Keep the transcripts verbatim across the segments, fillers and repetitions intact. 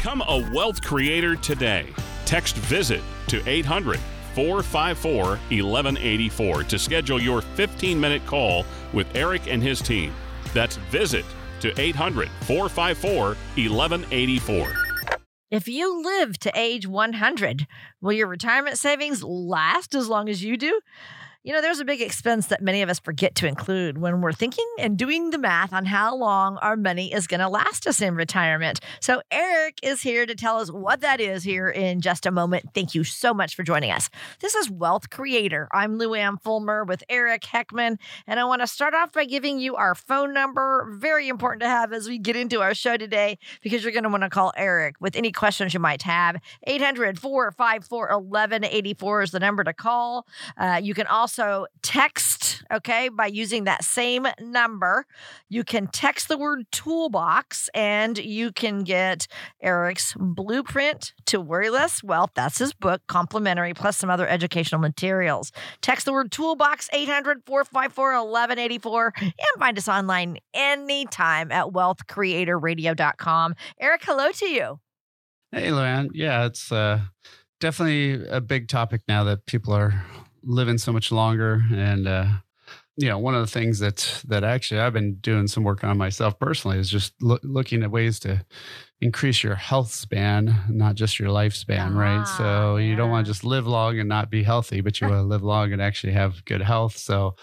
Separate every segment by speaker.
Speaker 1: Become a wealth creator today. Text VISIT to eight hundred, four five four, one one eight four to schedule your fifteen-minute call with Eric and his team. That's VISIT to eight hundred, four five four, one one eight four.
Speaker 2: If you live to age one hundred, will your retirement savings last as long as you do? You know, there's a big expense that many of us forget to include when we're thinking and doing the math on how long our money is going to last us in retirement. So Eric is here to tell us what that is here in just a moment. Thank you so much for joining us. This is Wealth Creator. I'm Lou Ann Fulmer with Eric Heckman, and I want to start off by giving you our phone number. Very important to have as we get into our show today, because you're going to want to call Eric with any questions you might have. eight hundred, four five four, one one eight four is the number to call. Uh, you can also Also, text, okay, by using that same number. You can text the word toolbox, and you can get Eric's blueprint to Worry Less Wealth. That's his book, complimentary, plus some other educational materials. Text the word toolbox, eight hundred, four five four, one one eight four, and find us online anytime at wealth creator radio dot com. Eric, hello to you.
Speaker 3: Hey, Luann. Yeah, it's uh, definitely a big topic now that people are living so much longer. And, uh, you know, one of the things that, that actually I've been doing some work on myself personally is just lo- looking at ways to increase your health span, not just your lifespan, ah, right? So yeah. You don't want to just live long and not be healthy, but you want to live long and actually have good health. So,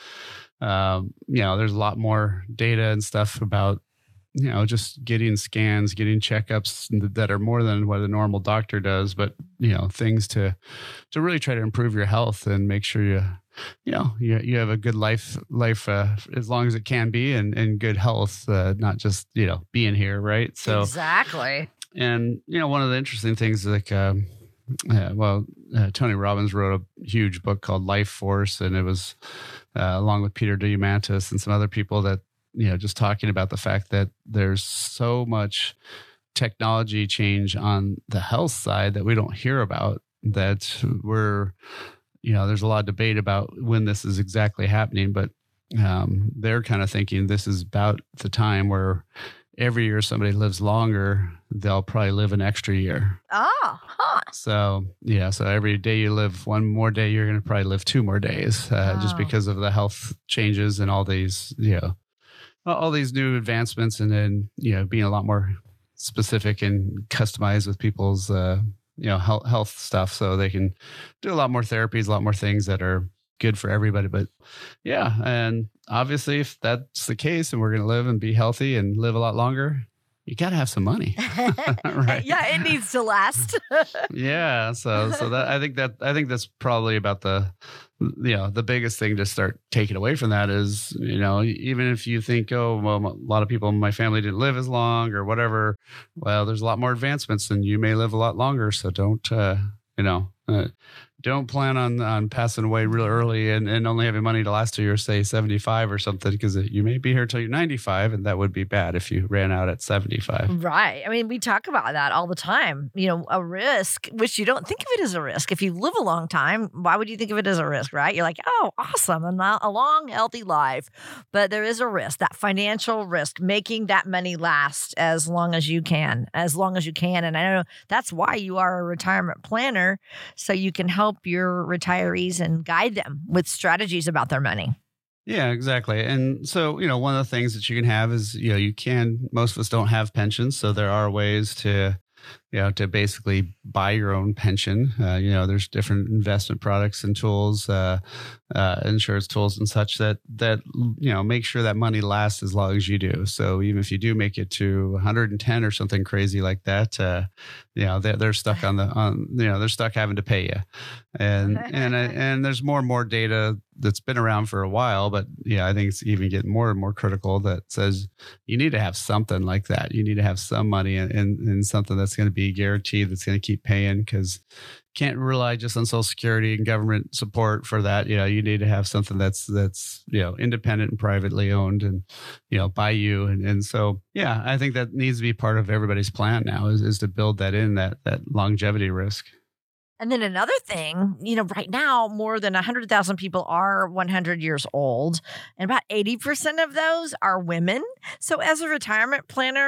Speaker 3: um, you know, there's a lot more data and stuff about, you know, just getting scans, getting checkups that are more than what a normal doctor does, but, you know, things to, to really try to improve your health and make sure you, you know, you, you have a good life, life, uh, as long as it can be, and, and good health, uh, not just, you know, being here. Right. So
Speaker 2: exactly.
Speaker 3: And, you know, one of the interesting things, like, um, uh, well, uh, Tony Robbins wrote a huge book called Life Force, and it was, uh, along with Peter Diamandis and some other people that, you know, just talking about the fact that there's so much technology change on the health side that we don't hear about, that we're, you know, there's a lot of debate about when this is exactly happening, but um, they're kind of thinking this is about the time where every year somebody lives longer, they'll probably live an extra year.
Speaker 2: Oh, huh.
Speaker 3: So, yeah, so every day you live one more day, you're going to probably live two more days, uh, oh. just because of the health changes and all these, you know, all these new advancements, and then, you know, being a lot more specific and customized with people's, uh, you know, health, health stuff. So they can do a lot more therapies, a lot more things that are good for everybody. But yeah. And obviously if that's the case and we're going to live and be healthy and live a lot longer, you got to have some money. Right?
Speaker 2: Yeah, it needs to last.
Speaker 3: Yeah. So, so that, I think that, I think that's probably about the, you know, the biggest thing to start taking away from that is, you know, even if you think, oh, well, a lot of people in my family didn't live as long or whatever, well, there's a lot more advancements and you may live a lot longer. So don't, uh, you know, uh, don't plan on, on passing away real early and, and only having money to last till you're, say, seventy-five or something, because you may be here till you're ninety-five, and that would be bad if you ran out at seventy-five.
Speaker 2: Right. I mean, we talk about that all the time. You know, a risk, which you don't think of it as a risk. If you live a long time, why would you think of it as a risk, right? You're like, oh, awesome, and a long, healthy life. But there is a risk, that financial risk, making that money last as long as you can, as long as you can. And I know that's why you are a retirement planner, so you can help your retirees and guide them with strategies about their money.
Speaker 3: Yeah, exactly. And so, you know, one of the things that you can have is, you know, you can, most of us don't have pensions. So there are ways to, you know, to basically buy your own pension. Uh, you know, there's different investment products and tools, uh, uh, insurance tools and such that, that, you know, make sure that money lasts as long as you do. So even if you do make it to one hundred ten or something crazy like that, uh, you know, they're, they're stuck on the, on, you know, they're stuck having to pay you. And, and, and there's more and more data that's been around for a while, but yeah, I think it's even getting more and more critical that says you need to have something like that. You need to have some money and, and, and something that's going to be guaranteed, that's going to keep paying, because can't rely just on Social Security and government support for that. You know, you need to have something that's, that's, you know, independent and privately owned and, you know, by you. And, and so, yeah, I think that needs to be part of everybody's plan now is, is to build that in, that, that longevity risk.
Speaker 2: And then another thing, you know, right now, more than one hundred thousand people are one hundred years old, and about eighty percent of those are women. So as a retirement planner,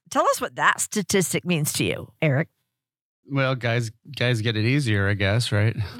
Speaker 2: tell us what that statistic means to you, Eric.
Speaker 3: Well, guys, guys get it easier, I guess, right? So,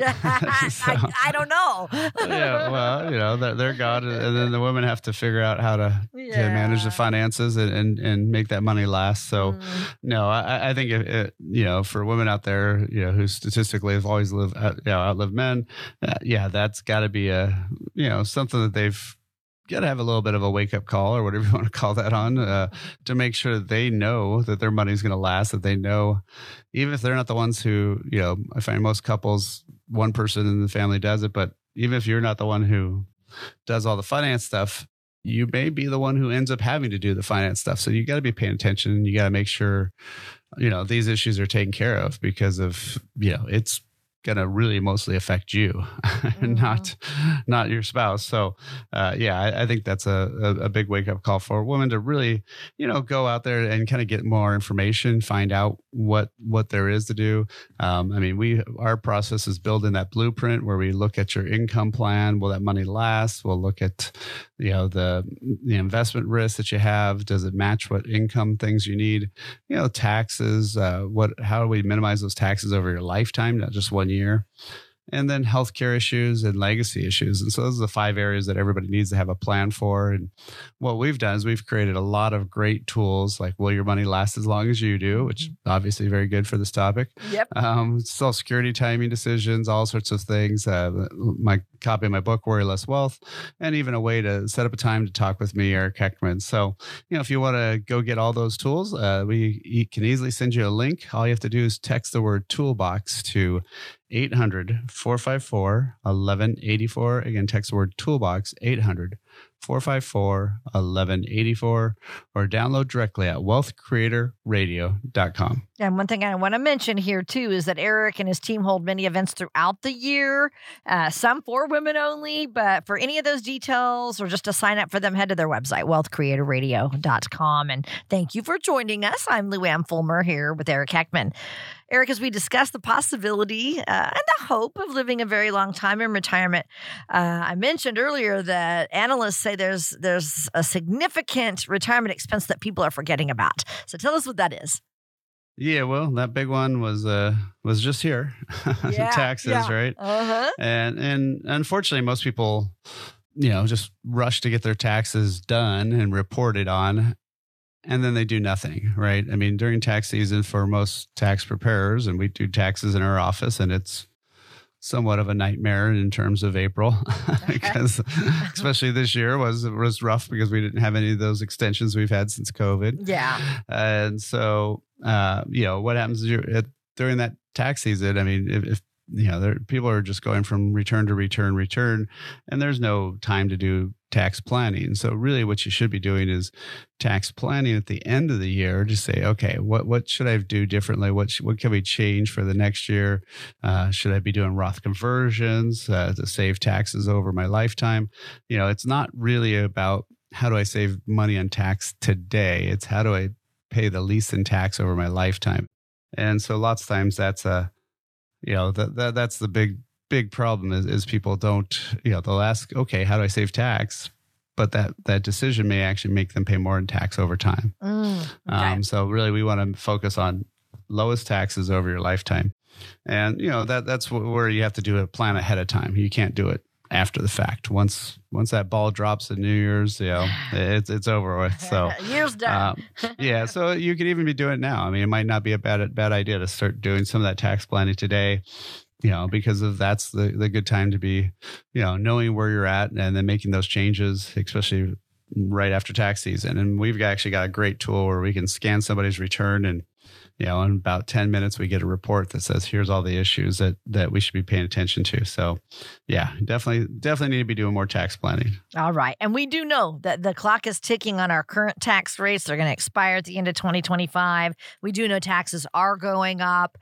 Speaker 2: I, I don't know.
Speaker 3: yeah, well, you know, they're, they're God, and then the women have to figure out how to,
Speaker 2: Yeah.
Speaker 3: to manage the finances and, and, and make that money last. So,
Speaker 2: Mm.
Speaker 3: no, I, I think, it, it, you know, for women out there, you know, who statistically have always lived, out, you know, outlived men, uh, yeah, that's got to be a, you know, something that they've got to have a little bit of a wake up call or whatever you want to call that on uh, to make sure that they know that their money's going to last, that they know, even if they're not the ones who, you know, I find most couples, one person in the family does it, but even if you're not the one who does all the finance stuff, you may be the one who ends up having to do the finance stuff. So you got to be paying attention. You got to make sure, you know, these issues are taken care of because of, you know, it's going to really mostly affect you, mm-hmm. not not your spouse. So, uh, yeah, I, I think that's a, a, a big wake up call for women to really, you know, go out there and kind of get more information, find out what what there is to do. Um, I mean, we our process is building that blueprint where we look at your income plan. Will that money last? We'll look at, you know, the the investment risk that you have. Does it match what income things you need? You know, taxes. Uh, what? How do we minimize those taxes over your lifetime, not just one year? year, and then healthcare issues and legacy issues. And so those are the five areas that everybody needs to have a plan for. And what we've done is we've created a lot of great tools like Will Your Money Last As Long As You Do, which obviously very good for this topic.
Speaker 2: Yep.
Speaker 3: Um, Social Security timing decisions, all sorts of things. Uh, my copy of my book, Worry Less Wealth, and even a way to set up a time to talk with me, Eric Heckman. So, you know, if you want to go get all those tools, uh, we can easily send you a link. All you have to do is text the word toolbox to eight hundred, four five four, eleven eighty-four. Again, text the word toolbox, eight hundred, four five four, eleven eighty-four, or download directly at wealth creator radio dot com.
Speaker 2: And one thing I want to mention here, too, is that Eric and his team hold many events throughout the year, uh, some for women only. But for any of those details or just to sign up for them, head to their website, wealth creator radio dot com. And thank you for joining us. I'm Luann Fulmer here with Eric Heckman. Eric, as we discuss the possibility uh, and the hope of living a very long time in retirement, uh, I mentioned earlier that analysts say there's there's a significant retirement expense that people are forgetting about. So tell us what that is.
Speaker 3: Yeah, well, that big one was uh was just here,
Speaker 2: Yeah,
Speaker 3: taxes,
Speaker 2: yeah.
Speaker 3: right?
Speaker 2: Uh-huh.
Speaker 3: And and unfortunately, most people, you know, just rush to get their taxes done and reported on. And then they do nothing, right? I mean, during tax season for most tax preparers, and we do taxes in our office, and it's somewhat of a nightmare in terms of April, because especially this year was was rough because we didn't have any of those extensions we've had since COVID.
Speaker 2: Yeah.
Speaker 3: And so, uh, you know, what happens is you're, at, during that tax season? I mean, if, if you know, there, people are just going from return to return, return, and there's no time to do tax planning. So really what you should be doing is tax planning at the end of the year to say, okay, what, what should I do differently? What, sh- what can we change for the next year? Uh, should I be doing Roth conversions uh, to save taxes over my lifetime? You know, it's not really about how do I save money on tax today? It's how do I pay the least in tax over my lifetime? And so lots of times that's a, you know, that, that that's the big, big problem is, is people don't, you know, they'll ask, okay, how do I save tax? But that, that decision may actually make them pay more in tax over time.
Speaker 2: Mm, okay.
Speaker 3: Um, so really we want to focus on lowest taxes over your lifetime. And, you know, that that's where you have to do a plan ahead of time. You can't do it after the fact. Once once that ball drops at New Year's, you know, it's it's over with. So
Speaker 2: year's done.
Speaker 3: um, yeah, so you could even be doing it now. I mean, it might not be a bad bad idea to start doing some of that tax planning today, you know, because of that's the the good time to be, you know, knowing where you're at and then making those changes, especially right after tax season. And we've actually got a great tool where we can scan somebody's return, and you know, in about ten minutes, we get a report that says, here's all the issues that, that we should be paying attention to. So yeah, definitely, definitely need to be doing more tax planning.
Speaker 2: All right. And we do know that the clock is ticking on our current tax rates. They're going to expire at the end of twenty twenty-five. We do know taxes are going up.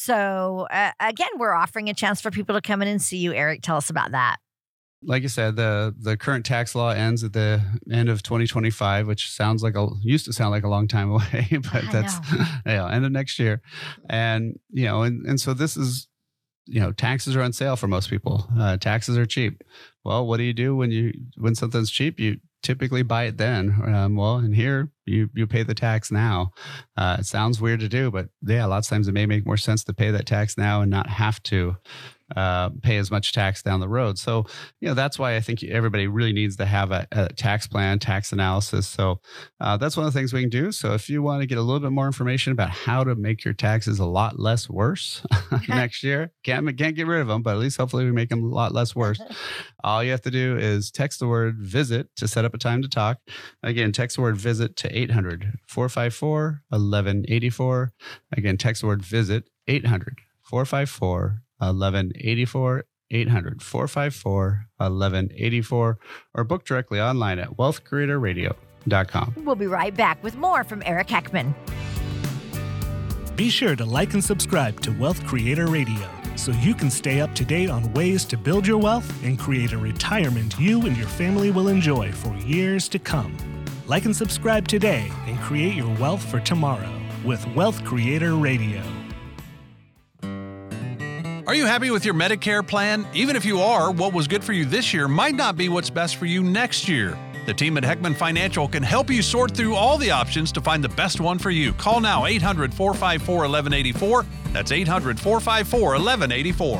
Speaker 2: So uh, again, we're offering a chance for people to come in and see you. Eric, tell us about that.
Speaker 3: Like you said, the the current tax law ends at the end of twenty twenty-five, which sounds like a used to sound like a long time away, but
Speaker 2: I
Speaker 3: that's you know, end of next year. And you know, and, and so this is, you know, taxes are on sale for most people. Uh, taxes are cheap. Well, what do you do when you when something's cheap? You typically buy it then. Um, well, and here you you pay the tax now. Uh, it sounds weird to do, but yeah, a lot of times it may make more sense to pay that tax now and not have to uh, pay as much tax down the road. So, you know, that's why I think everybody really needs to have a, a tax plan, tax analysis. So uh, that's one of the things we can do. So if you want to get a little bit more information about how to make your taxes a lot less worse next year, can't, can't get rid of them, but at least hopefully we make them a lot less worse. All you have to do is text the word visit to set up a time to talk. Again, text the word visit to eight hundred, four five four, eleven eighty-four. Again, text the word visit eight hundred, four five four, eleven eighty-four, eight hundred, four five four, eleven eighty-four, or book directly online at wealth creator radio dot com.
Speaker 2: We'll be right back with more from Eric Heckman.
Speaker 4: Be sure to like and subscribe to Wealth Creator Radio so you can stay up to date on ways to build your wealth and create a retirement you and your family will enjoy for years to come. Like and subscribe today and create your wealth for tomorrow with Wealth Creator Radio.
Speaker 5: Are you happy with your Medicare plan? Even if you are, what was good for you this year might not be what's best for you next year. The team at Heckman Financial can help you sort through all the options to find the best one for you. Call now, eight hundred, four five four, eleven eighty-four. That's eight hundred, four five four, eleven eighty-four.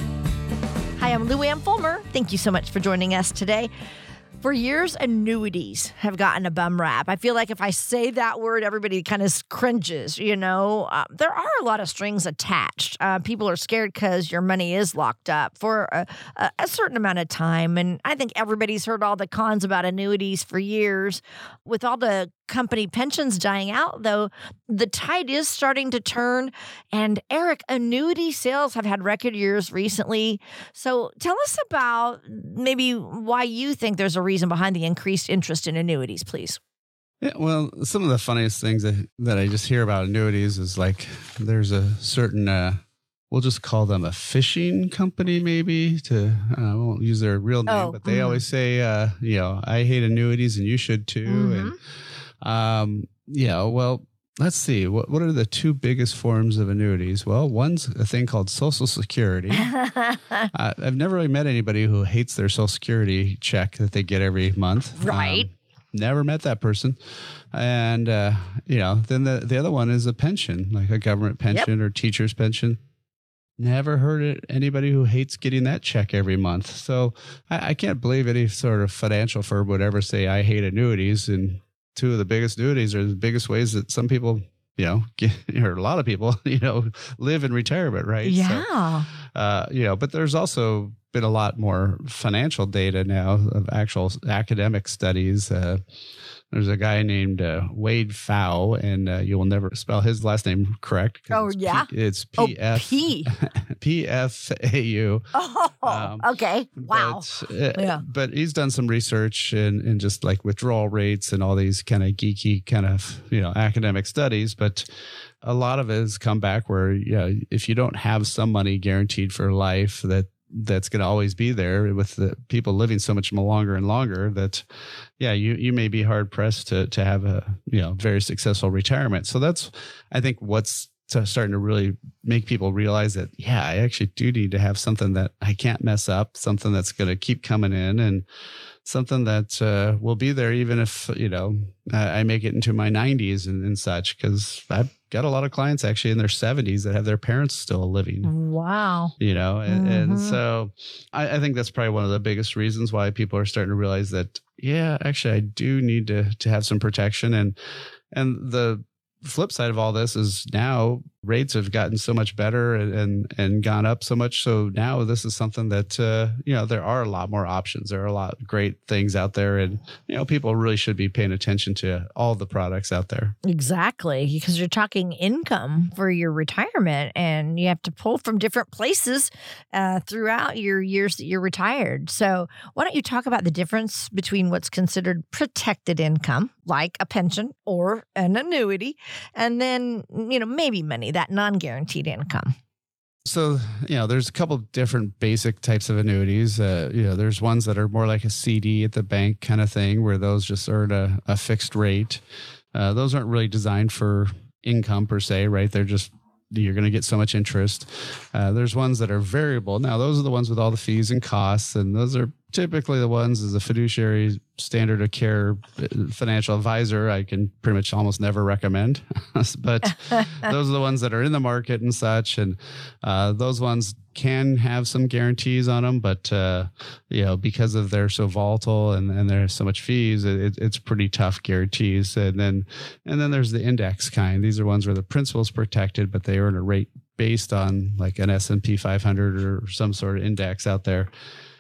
Speaker 2: Hi, I'm Lou Ann Fulmer. Thank you so much for joining us today. For years, annuities have gotten a bum rap. I feel like if I say that word, everybody kind of cringes, you know. Uh, there are a lot of strings attached. Uh, people are scared because your money is locked up for a, a, a certain amount of time. And I think everybody's heard all the cons about annuities for years. With all the company pensions dying out, though, the tide is starting to turn. And Eric, annuity sales have had record years recently. So tell us about maybe why you think there's a reason behind the increased interest in annuities, please.
Speaker 3: Yeah, well, some of the funniest things that, that I just hear about annuities is like there's a certain, uh, we'll just call them a fishing company, maybe to, uh, I won't use their real name,
Speaker 2: Oh,
Speaker 3: but they
Speaker 2: mhm.
Speaker 3: always say, uh, you know, I hate annuities and you should too.
Speaker 2: Mhm.
Speaker 3: And, um, yeah, well, let's see. What, what are the two biggest forms of annuities? Well, one's a thing called Social Security. uh, I've never really met anybody who hates their Social Security check that they get every month.
Speaker 2: Right.
Speaker 3: Um, never met that person. And, uh, you know, then the, the other one is a pension, like a government pension or teacher's pension. Never heard it, anybody who hates getting that check every month. So I, I can't believe any sort of financial firm would ever say, I hate annuities. And two of the biggest annuities are the biggest ways that some people, you know, get, or a lot of people, you know, live in retirement, right?
Speaker 2: Yeah.
Speaker 3: So, uh, you know, but there's also been a lot more financial data now of actual academic studies. Uh, there's a guy named uh, Wade Pfau, and uh, you will never spell his last name correct.
Speaker 2: Oh,
Speaker 3: it's
Speaker 2: yeah?
Speaker 3: P, it's
Speaker 2: Oh,
Speaker 3: P F
Speaker 2: P.
Speaker 3: P F A U.
Speaker 2: Oh,
Speaker 3: Um,
Speaker 2: okay. Wow.
Speaker 3: But, uh,
Speaker 2: Yeah.
Speaker 3: but he's done some research in, in just like withdrawal rates and all these kind of geeky kind of, you know, academic studies. But a lot of it has come back where, you know, if you don't have some money guaranteed for life, that that's going to always be there with the people living so much more longer and longer that, yeah, you, you may be hard pressed to, to have a, you know, very successful retirement. So that's, I think what's to starting to really make people realize that, yeah, I actually do need to have something that I can't mess up, something that's going to keep coming in and something that uh, will be there even if, you know, I, I make it into my nineties and, and such, because I've got a lot of clients actually in their seventies that have their parents still living.
Speaker 2: Wow.
Speaker 3: You know, and, and
Speaker 2: Mhm.
Speaker 3: so I, I think that's probably one of the biggest reasons why people are starting to realize that, yeah, actually, I do need to to have some protection. And and the flip side of all this is now rates have gotten so much better and and, and gone up so much. So now this is something that, uh, you know, there are a lot more options. There are a lot of great things out there. And, you know, people really should be paying attention to all the products out there.
Speaker 2: Exactly, because you're talking income for your retirement and you have to pull from different places uh, throughout your years that you're retired. So why don't you talk about the difference between what's considered protected income, like a pension or an annuity, and then, you know, maybe money, that non-guaranteed income.
Speaker 3: So, you know, there's a couple different basic types of annuities. Uh, you know, there's ones that are more like a C D at the bank kind of thing, where those just earn a, a fixed rate. Uh, those aren't really designed for income per se, right? They're just you're going to get so much interest. Uh, there's ones that are variable. Now, those are the ones with all the fees and costs, and those are typically the ones as a fiduciary standard of care financial advisor I can pretty much almost never recommend. But those are the ones that are in the market and such, and uh, those ones can have some guarantees on them, but uh, you know, because of they're so volatile and, and there's so much fees, it, it's pretty tough guarantees. And then and then there's the index kind. These are ones where the principal is protected, but they earn a rate based on like an S and P five hundred or some sort of index out there.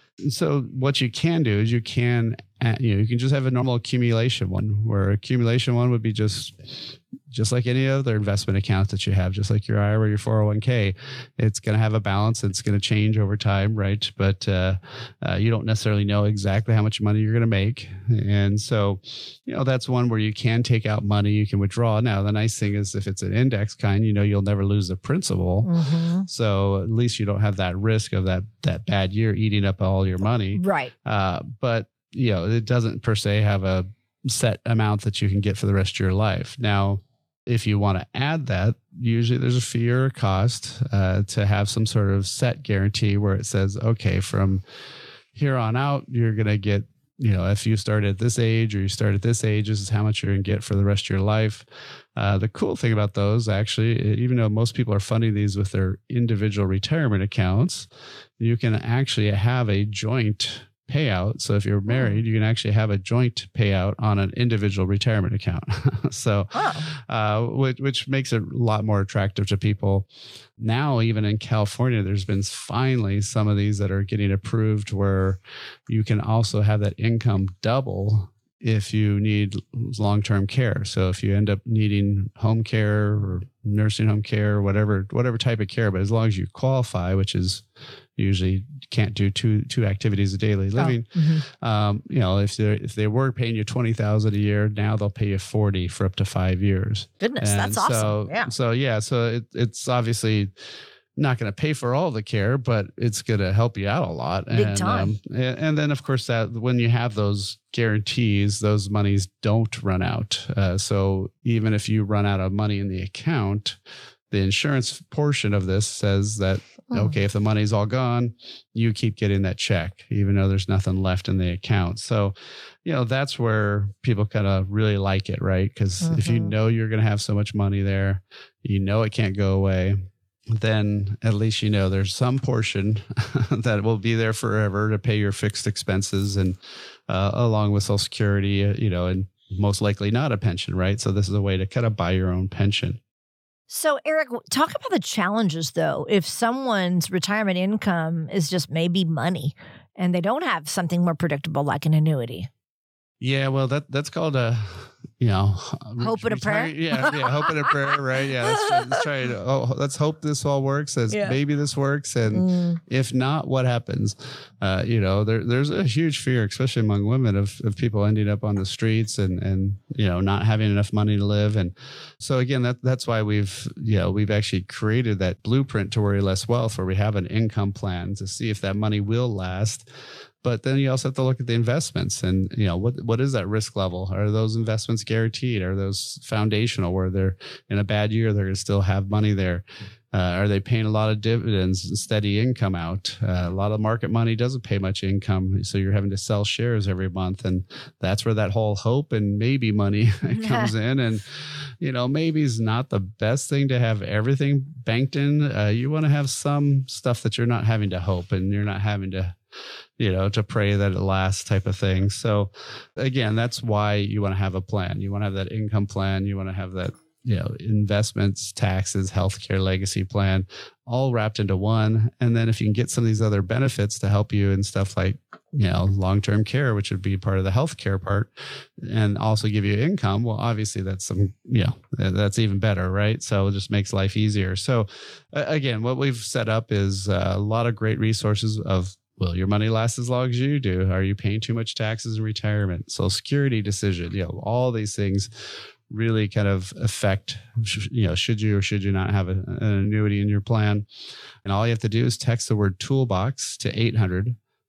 Speaker 3: So what you can do is you can, you know, you can just have a normal accumulation one, where accumulation one would be just, just like any other investment account that you have, just like your I R A or your four oh one k. It's going to have a balance. It's going to change over time, right? But uh, uh, you don't necessarily know exactly how much money you're going to make. And so, you know, that's one where you can take out money, you can withdraw. Now, the nice thing is if it's an index kind, you know, you'll never lose the principal. Mm-hmm. So at least you don't have that risk of that, that bad year eating up all your money.
Speaker 2: Right.
Speaker 3: Uh, but, you know, it doesn't per se have a set amount that you can get for the rest of your life. Now, if you want to add that, usually there's a fee or a cost uh, to have some sort of set guarantee where it says, okay, from here on out, you're going to get, you know, if you start at this age or you start at this age, this is how much you're going to get for the rest of your life. Uh, the cool thing about those, actually, even though most people are funding these with their individual retirement accounts, you can actually have a joint payout. So if you're married, you can actually have a joint payout on an individual retirement account. so, oh. uh, which, which makes it a lot more attractive to people. Now, even in California, there's been finally some of these that are getting approved where you can also have that income double if you need long-term care. So if you end up needing home care or nursing home care, or whatever, whatever type of care, but as long as you qualify, which is usually can't do two two activities of daily living. Oh, mm-hmm. um, you know, if they if they were paying you twenty thousand a year, now they'll pay you forty for up to five years.
Speaker 2: Goodness,
Speaker 3: and
Speaker 2: that's
Speaker 3: so,
Speaker 2: awesome. Yeah.
Speaker 3: So yeah, so it, it's obviously not going to pay for all the care, but it's going to help you out a lot.
Speaker 2: Big
Speaker 3: and,
Speaker 2: time.
Speaker 3: Um, and, and then, of course, that when you have those guarantees, those monies don't run out. Uh, so even if you run out of money in the account, the insurance portion of this says that, oh. okay, if the money's all gone, you keep getting that check, even though there's nothing left in the account. So, you know, that's where people kind of really like it, right? Because mm-hmm. if you know you're going to have so much money there, you know it can't go away, then at least you know there's some portion that will be there forever to pay your fixed expenses, and uh, along with Social Security, uh, you know, and most likely not a pension, right? So this is a way to kind of buy your own pension.
Speaker 2: So, Eric, talk about the challenges, though. If someone's retirement income is just maybe money and they don't have something more predictable like an annuity.
Speaker 3: Yeah, well, that that's called a, you know,
Speaker 2: hope and a prayer.
Speaker 3: Yeah, yeah, hope and a prayer, right? Yeah, let's try, let's try to. Oh, let's hope this all works. As yeah. maybe this works, and mm. if not, what happens? Uh, you know, there there's a huge fear, especially among women, of of people ending up on the streets and and you know not having enough money to live. And so again, that that's why we've you know we've actually created that blueprint to worry less wealth, where we have an income plan to see if that money will last. But then you also have to look at the investments and, you know, what what is that risk level? Are those investments guaranteed? Are those foundational where they're in a bad year, they're going to still have money there? Uh, are they paying a lot of dividends and steady income out? Uh, a lot of market money doesn't pay much income. So you're having to sell shares every month. And that's where that whole hope and maybe money comes in. And, you know, maybe is not the best thing to have everything banked in. Uh, you want to have some stuff that you're not having to hope and you're not having to, you know, to pray that it lasts type of thing. So again, that's why you want to have a plan. You want to have that income plan. You want to have that, you know, investments, taxes, healthcare, legacy plan, all wrapped into one. And then if you can get some of these other benefits to help you in stuff like, you know, long-term care, which would be part of the healthcare part, and also give you income, well, obviously that's some, you know, that's even better, right? So it just makes life easier. So uh, again, what we've set up is uh, a lot of great resources of, will your money last as long as you do? Are you paying too much taxes in retirement? Social Security decision, you know, all these things really kind of affect, you know, should you or should you not have a, an annuity in your plan? And all you have to do is text the word toolbox to eight hundred,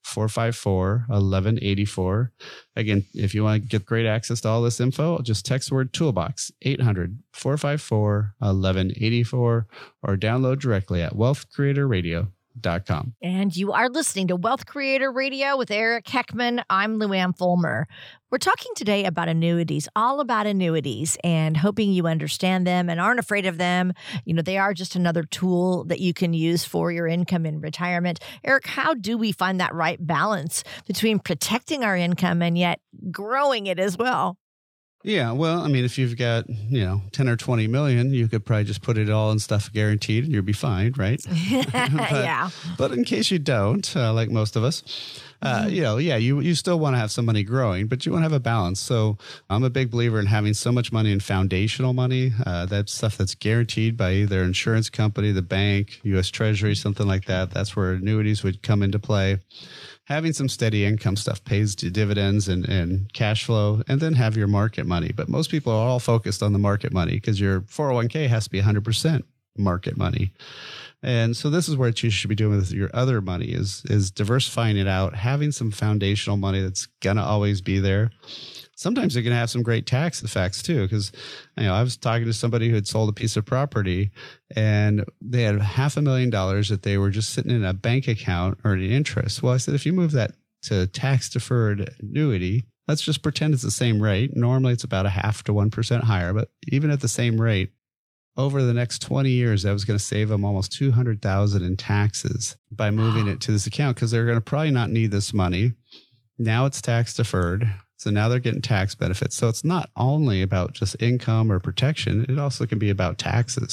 Speaker 3: four five four, one one eight four. Again, if you want to get great access to all this info, just text the word toolbox, eight hundred, four five four, one one eight four, or download directly at wealth creator radio dot com.
Speaker 2: And you are listening to Wealth Creator Radio with Eric Heckman. I'm Luann Fulmer. We're talking today about annuities, all about annuities, and hoping you understand them and aren't afraid of them. You know, they are just another tool that you can use for your income in retirement. Eric, how do we find that right balance between protecting our income and yet growing it as well?
Speaker 3: Yeah, well, I mean, if you've got, you know, ten or twenty million, you could probably just put it all in stuff guaranteed and you'll be fine, right? but,
Speaker 2: yeah.
Speaker 3: But in case you don't, uh, like most of us, uh, mm-hmm. you know, yeah, you, you still want to have some money growing, but you want to have a balance. So I'm a big believer in having so much money in foundational money. Uh, that's stuff that's guaranteed by either insurance company, the bank, U S Treasury, something like that. That's where annuities would come into play. Having some steady income stuff pays to dividends and, and cash flow, and then have your market money. But most people are all focused on the market money because your four oh one k has to be one hundred percent market money. And so this is what you should be doing with your other money is, is diversifying it out, having some foundational money that's going to always be there. Sometimes it can have some great tax effects too, because you know I was talking to somebody who had sold a piece of property and they had half a million dollars that they were just sitting in a bank account earning interest. Well, I said, if you move that to tax deferred annuity, let's just pretend it's the same rate. Normally it's about a half to one percent higher, but even at the same rate, over the next twenty years, that was going to save them almost two hundred thousand dollars in taxes by moving it to this account because they're going to probably not need this money. Now it's tax deferred. So now they're getting tax benefits. So it's not only about just income or protection. It also can be about taxes.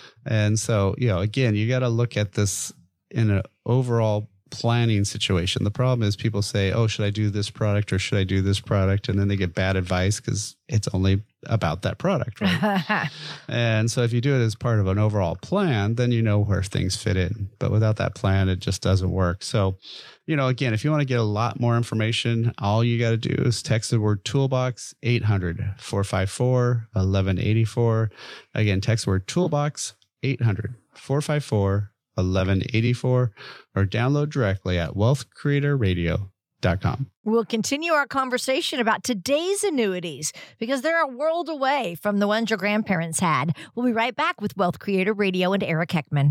Speaker 3: And so, you know, again, you got to look at this in an overall planning situation. The problem is people say, oh, should I do this product or should I do this product? And then they get bad advice because it's only about that product, right? And so if you do it as part of an overall plan, then you know where things fit in. But without that plan, it just doesn't work. So, you know, again, if you want to get a lot more information, all you got to do is text the word toolbox, eight hundred, four five four, one one eight four. Again, text the word toolbox, eight hundred, four five four, one one eight four, or download directly at wealth creator radio dot com.
Speaker 2: We'll continue our conversation about today's annuities because they're a world away from the ones your grandparents had. We'll be right back with Wealth Creator Radio and Eric Heckman.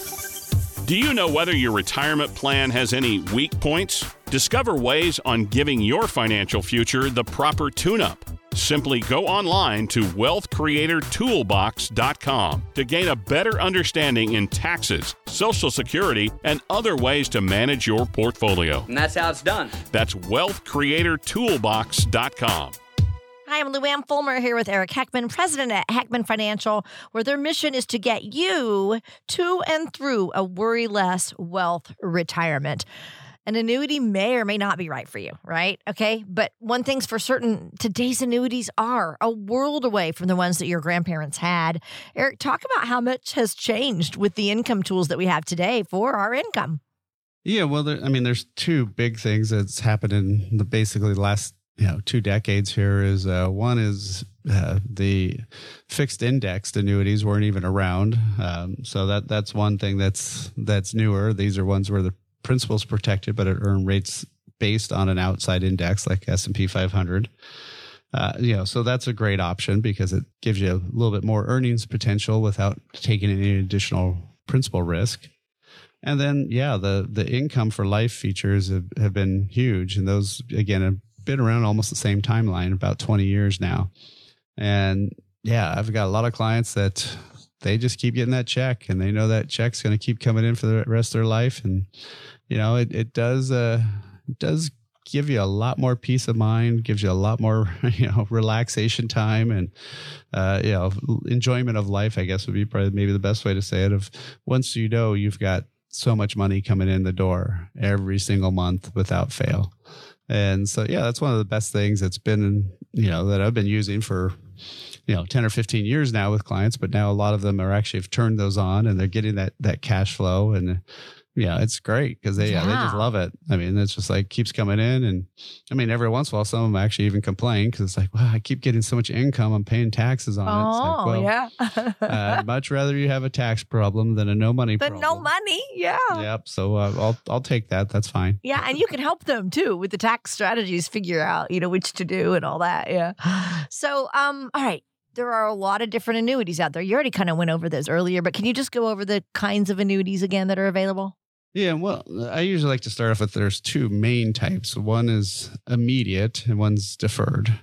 Speaker 1: Do you know whether your retirement plan has any weak points? Discover ways on giving your financial future the proper tune-up. Simply go online to wealth creator toolbox dot com to gain a better understanding in taxes, Social Security, and other ways to manage your portfolio.
Speaker 6: And that's how it's done.
Speaker 1: That's wealth creator toolbox dot com.
Speaker 2: Hi, I'm Luann Fulmer here with Eric Heckman, president at Heckman Financial, where their mission is to get you to and through a worry-less wealth retirement. An annuity may or may not be right for you, right? Okay. But one thing's for certain, today's annuities are a world away from the ones that your grandparents had. Eric, talk about how much has changed with the income tools that we have today for our income.
Speaker 3: Yeah, well, there, I mean, there's two big things that's happened in the basically last you know two decades here. Is uh, one is uh, the fixed indexed annuities weren't even around, um, so that that's one thing that's that's newer. These are ones where the principal's protected, but it earn rates based on an outside index like S and P five hundred. Uh, you know, so that's a great option because it gives you a little bit more earnings potential without taking any additional principal risk. And then, yeah, the the income for life features have, have been huge. And those, again, have been around almost the same timeline, about twenty years now. And yeah, I've got a lot of clients that they just keep getting that check and they know that check's going to keep coming in for the rest of their life. And, you know, it, it does, uh, it does give you a lot more peace of mind, gives you a lot more, you know, relaxation time and, uh, you know, enjoyment of life, I guess would be probably maybe the best way to say it. Of once you know you've got so much money coming in the door every single month without fail. And so, yeah, that's one of the best things that's been, you know, that I've been using for, you know, ten or fifteen years now with clients, but now a lot of them are actually have turned those on and they're getting that, that cash flow. And, yeah, it's great because they, yeah. yeah, they just love it. I mean, it's just like keeps coming in. And I mean, every once in a while, some of them actually even complain because it's like, wow, I keep getting so much income. I'm paying taxes on
Speaker 2: oh,
Speaker 3: it. It's like, well,
Speaker 2: yeah.
Speaker 3: uh, I'd much rather you have a tax problem than a no money
Speaker 2: but
Speaker 3: problem.
Speaker 2: no money. Yeah.
Speaker 3: Yep. So uh, I'll, I'll take that. That's fine.
Speaker 2: Yeah. And you can help them too with the tax strategies, figure out, you know, which to do and all that. Yeah. So, um, all right. There are a lot of different annuities out there. You already kind of went over those earlier, but can you just go over the kinds of annuities again that are available?
Speaker 3: Yeah, well, I usually like to start off with there's two main types. One is immediate and one's deferred.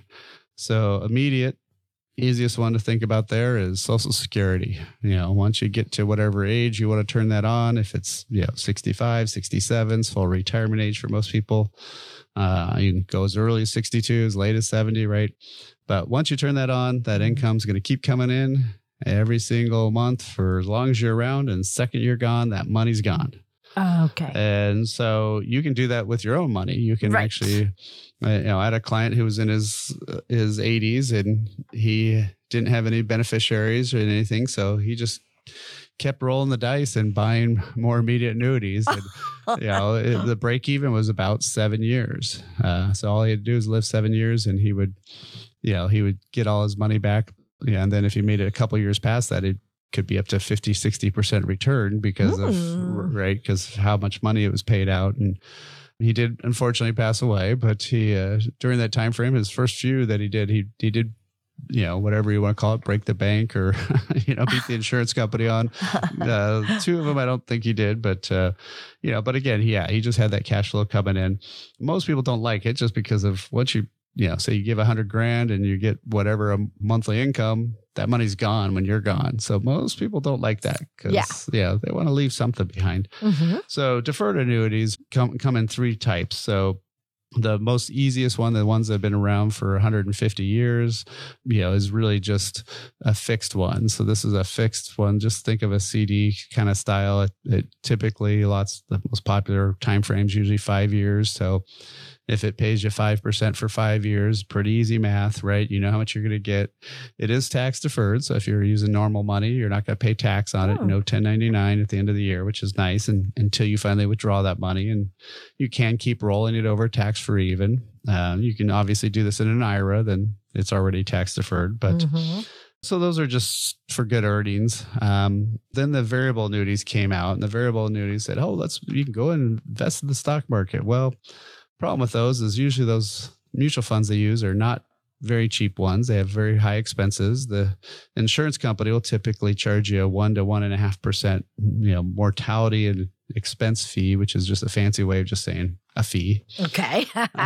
Speaker 3: So immediate, easiest one to think about there is Social Security. You know, once you get to whatever age you want to turn that on, if it's, you know, sixty-five, sixty-seven, it's full retirement age for most people. Uh, you can go as early as sixty-two, as late as seventy, right? But once you turn that on, that income's going to keep coming in every single month for as long as you're around. And the second you're gone, that money's gone.
Speaker 2: Oh, okay.
Speaker 3: And so you can do that with your own money. You can right. actually, you know, I had a client who was in his his eighties and he didn't have any beneficiaries or anything. So he just kept rolling the dice and buying more immediate annuities. And, you know, it, the break even was about seven years. Uh, so all he had to do was live seven years and he would, you know, he would get all his money back. Yeah. And then if he made it a couple years past that, it could be up to fifty, sixty percent return because mm. of, right, because how much money it was paid out. And he did unfortunately pass away, but he, uh, during that time frame, his first few that he did, he, he did, you know, whatever you want to call it, break the bank or, you know, beat the insurance company on. Uh, two of them, I don't think he did, but, uh, you know, but again, yeah, he just had that cash flow coming in. Most people don't like it just because of once you, you know, say you give a hundred grand and you get whatever a monthly income, that money's gone when you're gone. So most people don't like that because yeah. yeah, they want to leave something behind. Mm-hmm. So deferred annuities come, come in three types. So the most easiest one, the ones that have been around for one hundred fifty years, you know, is really just a fixed one. So this is a fixed one. Just think of a C D kind of style. It, it typically lots, the most popular time frames, usually five years. So if it pays you five percent for five years, pretty easy math, right? You know how much you're going to get. It is tax deferred. So if you're using normal money, you're not going to pay tax on it. Oh. No ten ninety-nine at the end of the year, which is nice. And until you finally withdraw that money, and you can keep rolling it over tax free even. Uh, you can obviously do this in an I R A, then it's already tax deferred. But mm-hmm. So those are just for good earnings. Um, then the variable annuities came out, and the variable annuities said, oh, let's, you can go and invest in the stock market. Well, problem with those is usually those mutual funds they use are not very cheap ones. They have very high expenses. The insurance company will typically charge you a one to one and a half percent, you know, mortality and expense fee, which is just a fancy way of just saying a fee.
Speaker 2: Okay.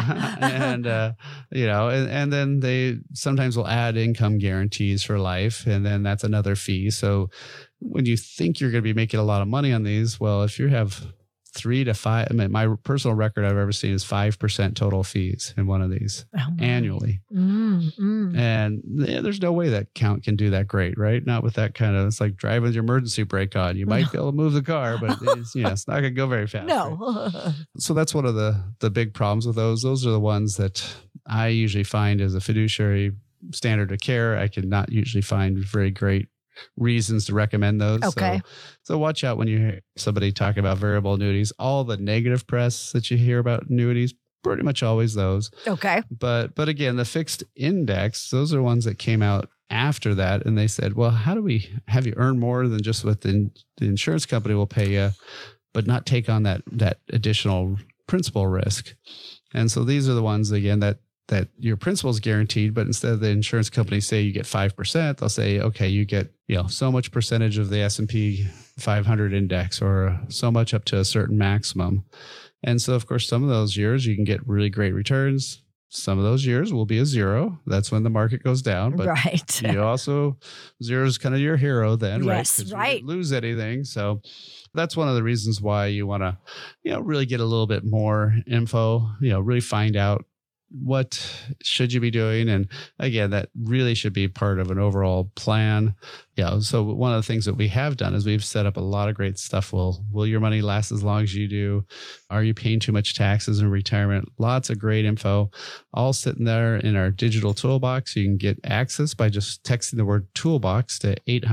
Speaker 3: and, uh, you know, and, and then they sometimes will add income guarantees for life. And then that's another fee. So when you think you're going to be making a lot of money on these, well, if you have three to five, I mean, my personal record I've ever seen is five percent total fees in one of these oh annually. Mm, mm. And yeah, there's no way that count can do that great, right? Not with that kind of, it's like driving with your emergency brake on. You might be able to move the car, but it's, yeah, it's not going to go very fast.
Speaker 2: No.
Speaker 3: Right? So that's one of the, the big problems with those. Those are the ones that I usually find as a fiduciary standard of care. I can not usually find very great reasons to recommend those.
Speaker 2: Okay.
Speaker 3: So, so watch out when you hear somebody talk about variable annuities. All the negative press that you hear about annuities, pretty much always those.
Speaker 2: Okay.
Speaker 3: But but again, the fixed index, those are ones that came out after that. And they said, well, how do we have you earn more than just what the, the insurance company will pay you, but not take on that that additional principal risk? And so these are the ones, again, that that your principal is guaranteed, but instead of the insurance company say you get five percent, they'll say, okay, you get, you know, so much percentage of the S and P five hundred index or so much up to a certain maximum. And so, of course, some of those years you can get really great returns. Some of those years will be a zero. That's when the market goes down. But
Speaker 2: right.
Speaker 3: you also, zero is kind of your hero then,
Speaker 2: yes,
Speaker 3: right?
Speaker 2: right.
Speaker 3: You didn't lose anything. So that's one of the reasons why you want to, you know, really get a little bit more info, you know, really find out what should you be doing? And again, that really should be part of an overall plan. Yeah. So one of the things that we have done is we've set up a lot of great stuff. Will, will your money last as long as you do? Are you paying too much taxes in retirement? Lots of great info, all sitting there in our digital toolbox. You can get access by just texting the word toolbox to eight hundred,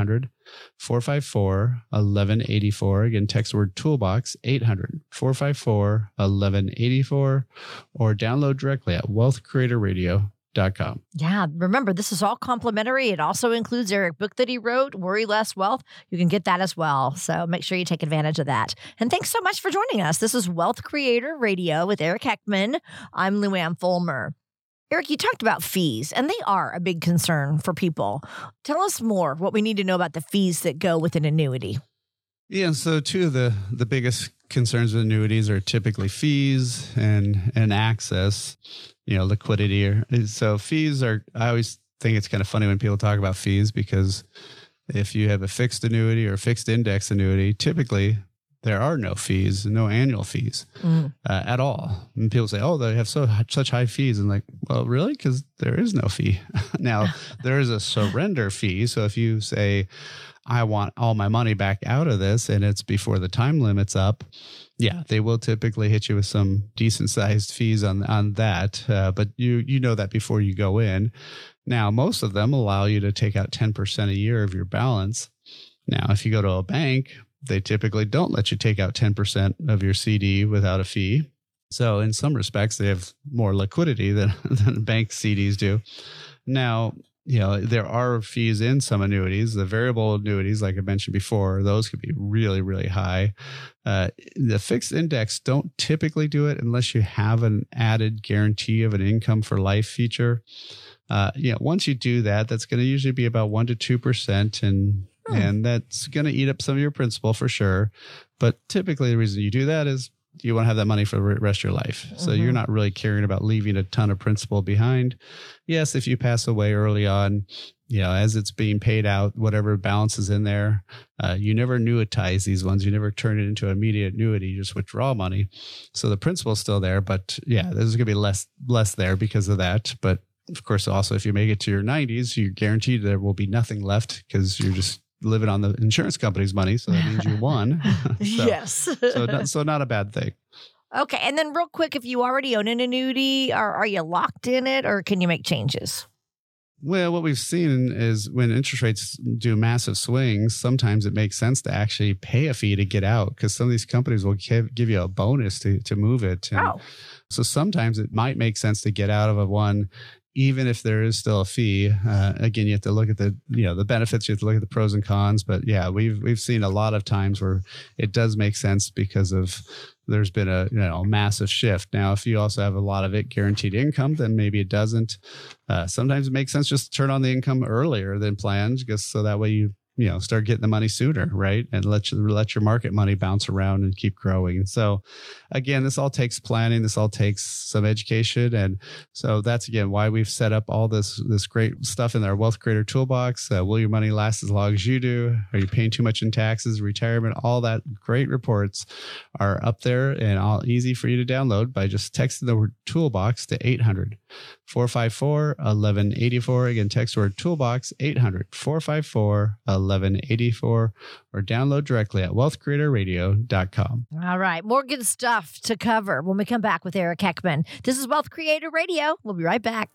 Speaker 3: four five four, one one eight four. Again, text the word toolbox, eight hundred, four five four, one one eight four, or download directly at wealth creator radio dot com.
Speaker 2: Yeah, remember, this is all complimentary. It also includes Eric's book that he wrote, Worry Less Wealth. You can get that as well. So make sure you take advantage of that. And thanks so much for joining us. This is Wealth Creator Radio with Eric Heckman. I'm Lou Ann Fulmer. Eric, you talked about fees, and they are a big concern for people. Tell us more what we need to know about the fees that go with an annuity.
Speaker 3: Yeah, so two of the, the biggest concerns with annuities are typically fees and and access, you know, liquidity. Or, so fees are, I always think it's kind of funny when people talk about fees, because if you have a fixed annuity or fixed index annuity, typically there are no fees, no annual fees mm. uh, at all. And people say, oh, they have so such high fees. And like, well, really? Because there is no fee. Now, there is a surrender fee. So if you say, I want all my money back out of this, and it's before the time limit's up, yeah, they will typically hit you with some decent sized fees on on that. Uh, but you you know that before you go in. Now, most of them allow you to take out ten percent a year of your balance. Now, if you go to a bank, they typically don't let you take out ten percent of your C D without a fee. So in some respects, they have more liquidity than, than bank C Ds do. Now, you know, there are fees in some annuities. The variable annuities, like I mentioned before, those could be really, really high. Uh, the fixed index don't typically do it unless you have an added guarantee of an income for life feature. Uh, you know, once you do that, that's going to usually be about one to two percent, and hmm. and that's going to eat up some of your principal for sure. But typically, the reason you do that is you want to have that money for the rest of your life. Mm-hmm. So you're not really caring about leaving a ton of principal behind. Yes, if you pass away early on, you know, as it's being paid out, whatever balance is in there, uh, you never annuitize these ones. You never turn it into an immediate annuity. You just withdraw money. So the principal is still there, but yeah, there's going to be less less there because of that. But of course, also, if you make it to your nineties, you're guaranteed there will be nothing left because you're just living on the insurance company's money. So that means you won. so,
Speaker 2: yes.
Speaker 3: so, not, so not a bad thing.
Speaker 2: Okay. And then real quick, if you already own an annuity, are, are you locked in it, or can you make changes?
Speaker 3: Well, what we've seen is when interest rates do massive swings, sometimes it makes sense to actually pay a fee to get out, because some of these companies will give, give you a bonus to, to move it. And
Speaker 2: oh.
Speaker 3: So sometimes it might make sense to get out of a one, even if there is still a fee. Uh, again, you have to look at the, you know, the benefits, you have to look at the pros and cons, but yeah, we've, we've seen a lot of times where it does make sense because of, there's been a, you know, massive shift. Now, if you also have a lot of it guaranteed income, then maybe it doesn't. Uh, sometimes it makes sense just to turn on the income earlier than planned, because so that way you, you know, start getting the money sooner, right? And let you, let your market money bounce around and keep growing. So again, this all takes planning. This all takes some education. And so that's, again, why we've set up all this, this great stuff in our Wealth Creator Toolbox. Uh, will your money last as long as you do? Are you paying too much in taxes, retirement? All that great reports are up there and all easy for you to download by just texting the word toolbox to eight hundred, four five four, one one eight four. Again, text the word toolbox, eight hundred, four five four, one one eight four, or download directly at wealth creator radio dot com.
Speaker 2: All right. More good stuff to cover when we come back with Eric Heckman. This is Wealth Creator Radio. We'll be right back.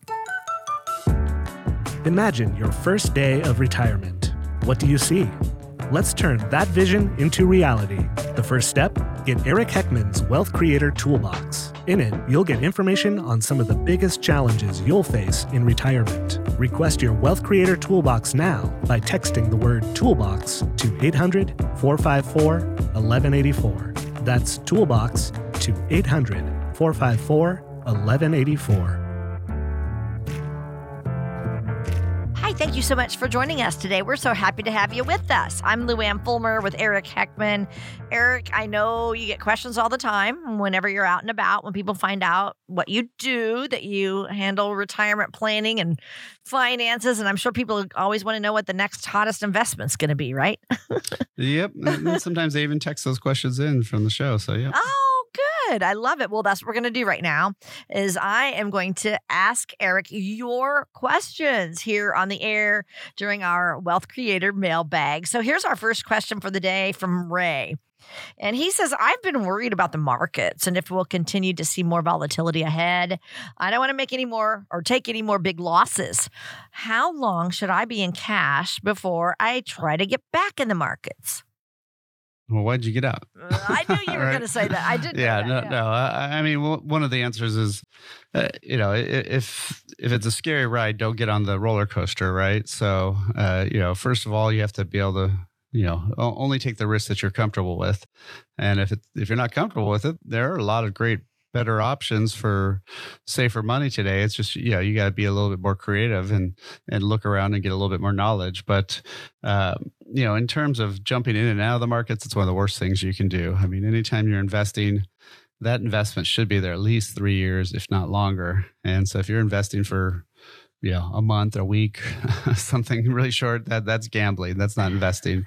Speaker 4: Imagine your first day of retirement. What do you see? Let's turn that vision into reality. The first step, get Eric Heckman's Wealth Creator Toolbox. In it, you'll get information on some of the biggest challenges you'll face in retirement. Request your Wealth Creator Toolbox now by texting the word toolbox to eight hundred, four five four, one one eight four. That's toolbox to eight hundred, four five four, one one eight four.
Speaker 2: Hi, thank you so much for joining us today. We're so happy to have you with us. I'm Lou Ann Fulmer with Eric Heckman. Eric, I know you get questions all the time whenever you're out and about, when people find out what you do, that you handle retirement planning and finances. And I'm sure people always want to know what the next hottest investment's going to be, right?
Speaker 3: Yep. And sometimes they even text those questions in from the show. So, yeah.
Speaker 2: Oh, good. I love it. Well, that's what we're going to do right now is I am going to ask Eric your questions here on the air during our Wealth Creator mailbag. So here's our first question for the day from Ray. And he says, I've been worried about the markets and if we'll continue to see more volatility ahead. I don't want to make any more or take any more big losses. How long should I be in cash before I try to get back in the markets?
Speaker 3: Well, why'd you get out?
Speaker 2: Uh, I knew you were
Speaker 3: Right.
Speaker 2: going to say that. I didn't.
Speaker 3: Yeah,
Speaker 2: know
Speaker 3: no,
Speaker 2: that, yeah.
Speaker 3: no. I, I mean, w- one of the answers is, uh, you know, i- if if it's a scary ride, don't get on the roller coaster, right? So, uh, you know, first of all, you have to be able to, you know, o- only take the risk that you're comfortable with, and if it, if you're not comfortable with it, there are a lot of great, better options for safer money today. It's just, you know, you got to be a little bit more creative and and look around and get a little bit more knowledge. But um, you know, in terms of jumping in and out of the markets, it's one of the worst things you can do. I mean, anytime you're investing, that investment should be there at least three years, if not longer. And so if you're investing for, you know, a month, a week, something really short, that that's gambling. That's not investing.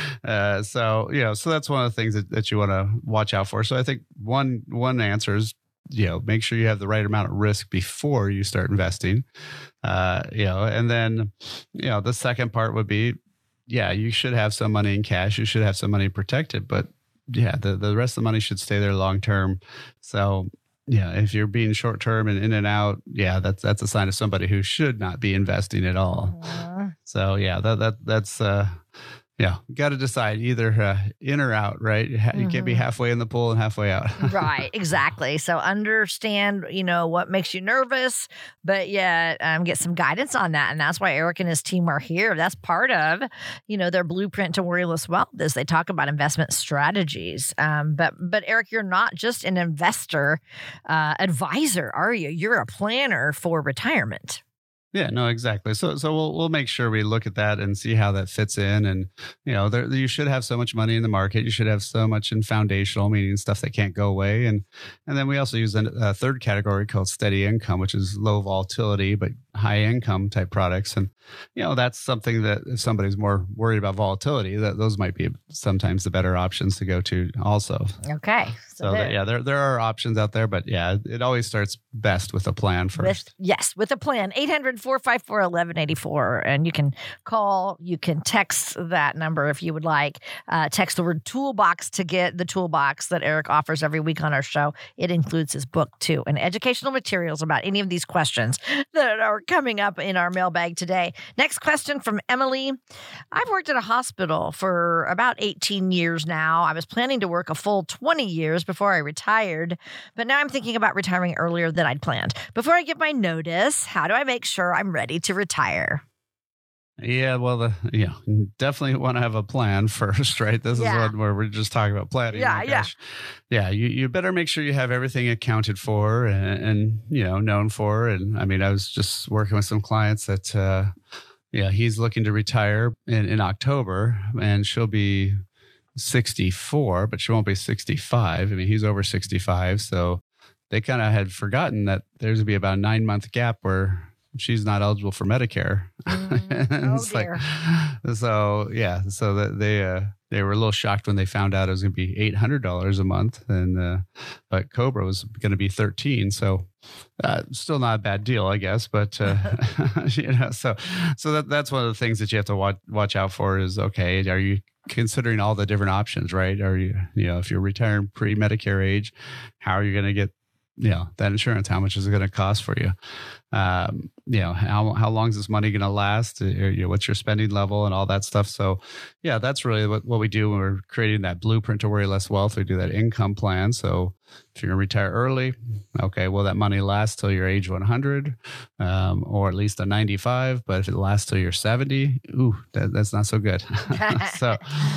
Speaker 3: uh, so, you know, so that's one of the things that, that you want to watch out for. So I think one, one answer is, you know, make sure you have the right amount of risk before you start investing. Uh, you know, and then, you know, the second part would be, yeah, you should have some money in cash. You should have some money protected, but yeah, the, the rest of the money should stay there long term. So, yeah, if you're being short term and in and out, yeah, that's that's a sign of somebody who should not be investing at all.
Speaker 2: Uh,
Speaker 3: So yeah, that that that's uh, yeah, got to decide either uh, in or out, right? You, ha- you can't be
Speaker 2: Mhm.
Speaker 3: halfway in the pool and halfway out.
Speaker 2: right, exactly. So understand, you know, what makes you nervous, but yet um, get some guidance on that. And that's why Eric and his team are here. That's part of, you know, their blueprint to worryless wealth is they talk about investment strategies. Um, but but Eric, you're not just an investor uh, advisor, are you? You're a planner for retirement.
Speaker 3: Yeah, no, exactly. So, so we'll we'll make sure we look at that and see how that fits in. And you know, there, you should have so much money in the market. You should have so much in foundational, meaning stuff that can't go away. And and then we also use a, a third category called steady income, which is low volatility but high income type products. And you know, that's something that if somebody's more worried about volatility, that those might be sometimes the better options to go to also.
Speaker 2: Okay. So,
Speaker 3: So
Speaker 2: there.
Speaker 3: that, yeah, there there are options out there, but yeah, it always starts best with a plan first.
Speaker 2: With, yes, with a plan. eight hundred, four five four, one one eight four. And you can call, you can text that number if you would like. Uh, text the word toolbox to get the toolbox that Eric offers every week on our show. It includes his book too and educational materials about any of these questions that are coming up in our mailbag today. Next question from Emily. I've worked at a hospital for about eighteen years now. I was planning to work a full twenty years before I retired, but now I'm thinking about retiring earlier than I'd planned. Before I give my notice, how do I make sure I'm ready to retire?
Speaker 3: Yeah, well, the, yeah, you definitely want to have a plan first, right? This
Speaker 2: Yeah.
Speaker 3: is one where we're just talking about planning.
Speaker 2: Yeah,
Speaker 3: My
Speaker 2: yeah.
Speaker 3: gosh. Yeah, you, you better make sure you have everything accounted for and, and, you know, known for. And I mean, I was just working with some clients that, uh, yeah, he's looking to retire in, in October and she'll be sixty-four, but she won't be sixty-five. I mean, he's over sixty-five. So they kind of had forgotten that there's going to be about a nine month gap where she's not eligible for Medicare.
Speaker 2: Mm,
Speaker 3: And
Speaker 2: oh,
Speaker 3: it's like,
Speaker 2: dear.
Speaker 3: so yeah, so that they uh, they were a little shocked when they found out it was going to be eight hundred dollars a month, and uh, but Cobra was going to be thirteen. So uh, still not a bad deal, I guess. But uh, you know, so so that that's one of the things that you have to watch watch out for is, okay, are you considering all the different options, right? Are you, you know, if you're retiring pre-Medicare age, how are you going to get, you know, that insurance? How much is it going to cost for you? Um, you know, how how long is this money going to last? Or, you know, what's your spending level and all that stuff? So, yeah, that's really what, what we do when we're creating that blueprint to worry less wealth. We do that income plan. So, if you're going to retire early, okay, will that money last till you're age one hundred, um, or at least a ninety-five? But if it lasts till you're seventy, ooh, that, that's not so good. so,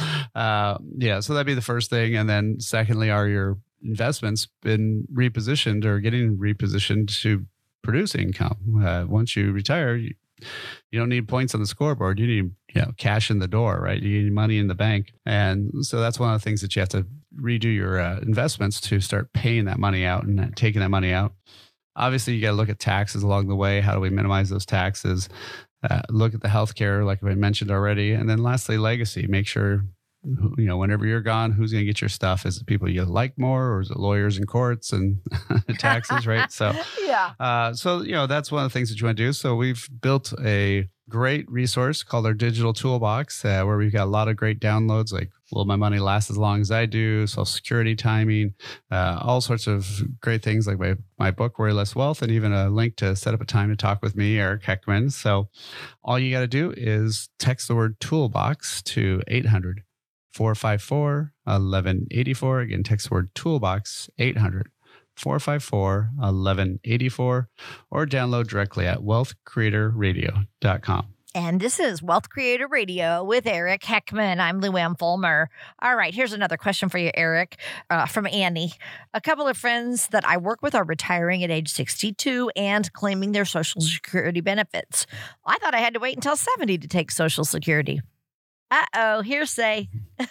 Speaker 3: uh, yeah, so that'd be the first thing, and then secondly, are your investments been repositioned or getting repositioned to produce income? Uh, once you retire, you, you don't need points on the scoreboard. You need, you know, cash in the door, right? You need money in the bank. And so that's one of the things that you have to redo your uh, investments to start paying that money out and taking that money out. Obviously, you got to look at taxes along the way. How do we minimize those taxes? Uh, look at the healthcare, like I mentioned already. And then lastly, legacy. Make sure who- you know, whenever you're gone, who's going to get your stuff? Is it people you like more, or is it lawyers and courts and taxes, right? So,
Speaker 2: Yeah.
Speaker 3: uh, so, you know, that's one of the things that you want to do. So we've built a great resource called our Digital Toolbox, uh, where we've got a lot of great downloads, like will my money last as long as I do, Social Security timing, uh, all sorts of great things like my, my book, Worry Less Wealth, and even a link to set up a time to talk with me, Eric Heckman. So all you got to do is text the word toolbox to eight hundred, four five four, eleven eighty-four. Again, text the word toolbox, eight hundred, four five four, eleven eighty-four, or download directly at wealth creator radio dot com.
Speaker 2: And this is Wealth Creator Radio with Eric Heckman. I'm Luann Fulmer. All right, here's another question for you, Eric, uh, from Annie. A couple of friends that I work with are retiring at age sixty-two and claiming their Social Security benefits. I thought I had to wait until seventy to take Social Security. Uh-oh, hearsay.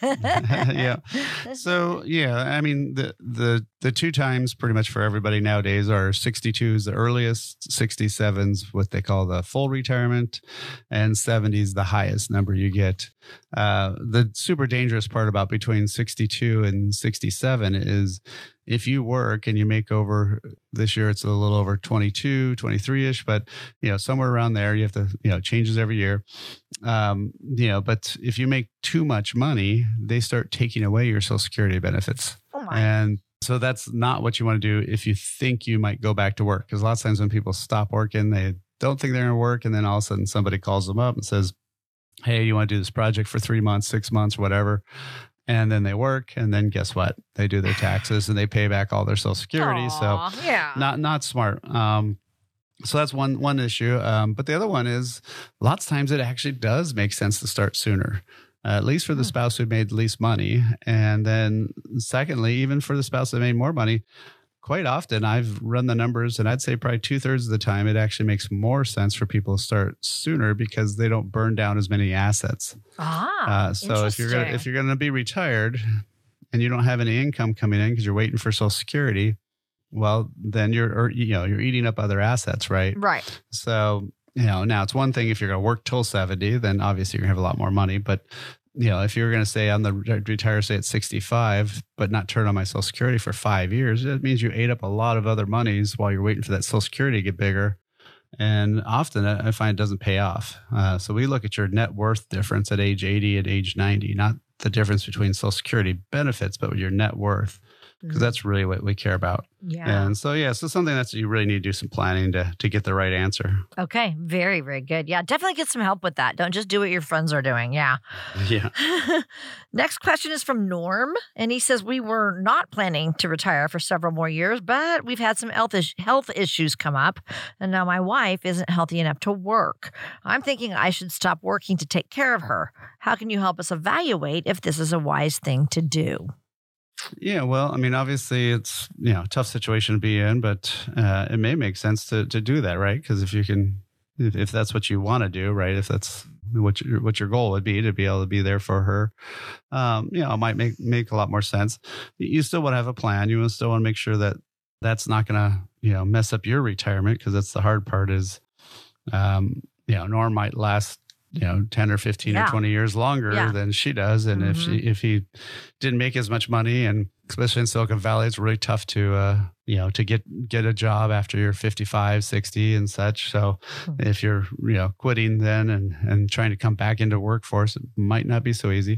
Speaker 3: Yeah. So, yeah, I mean, the, the, the two times pretty much for everybody nowadays are sixty-twos, the earliest, sixty-sevens, what they call the full retirement, and seventies, the highest number you get. Uh, the super dangerous part about between sixty-two and sixty-seven is if you work and you make over, this year it's a little over twenty-two, twenty-three-ish, but, you know, somewhere around there, you have to, you know, it changes every year. Um, you know, but if you make too much money, they start taking away your Social Security benefits.
Speaker 2: Oh my.
Speaker 3: And so that's not what you want to do if you think you might go back to work. Because a lot of times when people stop working, they don't think they're going to work. And then all of a sudden somebody calls them up and says, hey, you want to do this project for three months, six months, whatever. And then they work. And then guess what? They do their taxes and they pay back all their Social Security.
Speaker 2: Aw,
Speaker 3: so
Speaker 2: yeah.
Speaker 3: not not smart. Um, so that's one one issue. Um, but the other one is lots of times it actually does make sense to start sooner. Uh, at least for the spouse who made the least money. And then secondly, even for the spouse that made more money, quite often I've run the numbers and I'd say probably two thirds of the time, it actually makes more sense for people to start sooner because they don't burn down as many assets.
Speaker 2: Ah,
Speaker 3: Uh, so if you're gonna, if you're going to be retired and you don't have any income coming in because you're waiting for Social Security, well, then you're, or, you know, you're eating up other assets, right?
Speaker 2: Right.
Speaker 3: So, you know, now it's one thing if you're going to work till seventy, then obviously you're going to have a lot more money. But, you know, if you're going to say I'm the retire, say at sixty-five, but not turn on my Social Security for five years, that means you ate up a lot of other monies while you're waiting for that Social Security to get bigger. And often I find it doesn't pay off. Uh, so we look at your net worth difference at age eighty and age ninety, not the difference between Social Security benefits, but your net worth, because that's really what we care about.
Speaker 2: Yeah.
Speaker 3: And so, yeah, so something that's you really need to do some planning to to get the right answer.
Speaker 2: Okay. Very, very good. Yeah. Definitely get some help with that. Don't just do what your friends are doing. Yeah.
Speaker 3: Yeah.
Speaker 2: Next question is from Norm. And he says, we were not planning to retire for several more years, but we've had some health, is- health issues come up. And now my wife isn't healthy enough to work. I'm thinking I should stop working to take care of her. How can you help us evaluate if this is a wise thing to do?
Speaker 3: Yeah, well, I mean, obviously it's, you know, a tough situation to be in, but uh, it may make sense to to do that, right? Because if you can, if, if that's what you want to do, right? If that's what your, what your goal would be, to be able to be there for her, um, you know, it might make, make a lot more sense. You still want to have a plan. You still want to make sure that that's not going to, you know, mess up your retirement, because that's the hard part is, um, you know, Norm might last, you know, ten or fifteen
Speaker 2: Yeah.
Speaker 3: or twenty years longer
Speaker 2: Yeah.
Speaker 3: than she does. And if she, if he didn't make as much money, and especially in Silicon Valley, it's really tough to, uh, you know, to get, get a job after you're fifty-five, sixty and such. So
Speaker 2: Mhm.
Speaker 3: if you're, you know, quitting then and, and trying to come back into workforce, it might not be so easy.